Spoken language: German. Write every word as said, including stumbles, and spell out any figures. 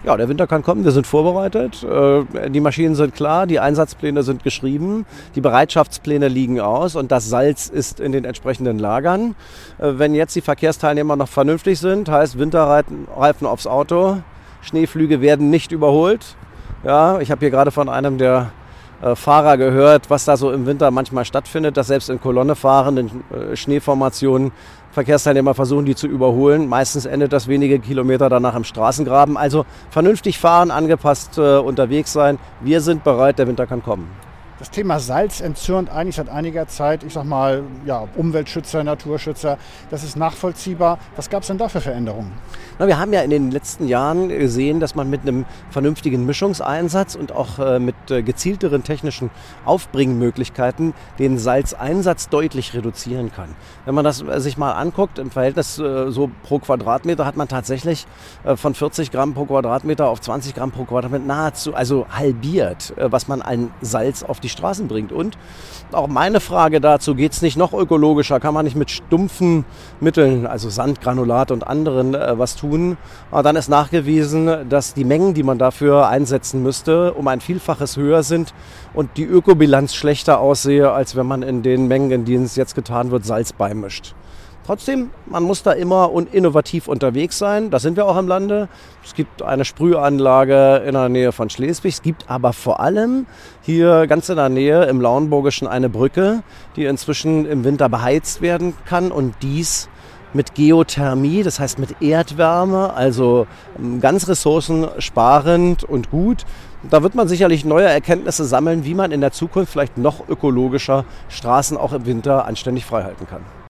Ja, der Winter kann kommen, wir sind vorbereitet. Äh, Die Maschinen sind klar, die Einsatzpläne sind geschrieben, die Bereitschaftspläne liegen aus und das Salz ist in den entsprechenden Lagern. Äh, Wenn jetzt die Verkehrsteilnehmer noch vernünftig sind, heißt Winterreifen aufs Auto, Schneeflüge werden nicht überholt. Ja, ich habe hier gerade von einem der äh, Fahrer gehört, was da so im Winter manchmal stattfindet, dass selbst in Kolonne fahrenden äh, Schneeformationen Verkehrsteilnehmer versuchen, die zu überholen. Meistens endet das wenige Kilometer danach im Straßengraben. Also vernünftig fahren, angepasst äh, unterwegs sein. Wir sind bereit, der Winter kann kommen. Das Thema Salz entzürnt eigentlich seit einiger Zeit, ich sag mal, ja, Umweltschützer, Naturschützer. Das ist nachvollziehbar. Was gab es denn da für Veränderungen? Na, wir haben ja in den letzten Jahren gesehen, dass man mit einem vernünftigen Mischungseinsatz und auch äh, mit äh, gezielteren technischen Aufbringmöglichkeiten den Salzeinsatz deutlich reduzieren kann. Wenn man das äh, sich mal anguckt, im Verhältnis äh, so pro Quadratmeter hat man tatsächlich äh, von vierzig Gramm pro Quadratmeter auf zwanzig Gramm pro Quadratmeter nahezu, also halbiert, äh, was man an Salz auf die Straßen bringt. Und auch meine Frage dazu, geht es nicht noch ökologischer? Kann man nicht mit stumpfen Mitteln, also Sand, Granulat und anderen, äh, was tun? Aber dann ist nachgewiesen, dass die Mengen, die man dafür einsetzen müsste, um ein Vielfaches höher sind und die Ökobilanz schlechter aussehe, als wenn man in den Mengen, in denen es jetzt getan wird, Salz beimischt. Trotzdem, man muss da immer und innovativ unterwegs sein. Das sind wir auch im Lande. Es gibt eine Sprühanlage in der Nähe von Schleswig. Es gibt aber vor allem hier ganz in der Nähe im Lauenburgischen eine Brücke, die inzwischen im Winter beheizt werden kann und dies mit Geothermie, das heißt mit Erdwärme, also ganz ressourcensparend und gut. Da wird man sicherlich neue Erkenntnisse sammeln, wie man in der Zukunft vielleicht noch ökologischer Straßen auch im Winter anständig freihalten kann.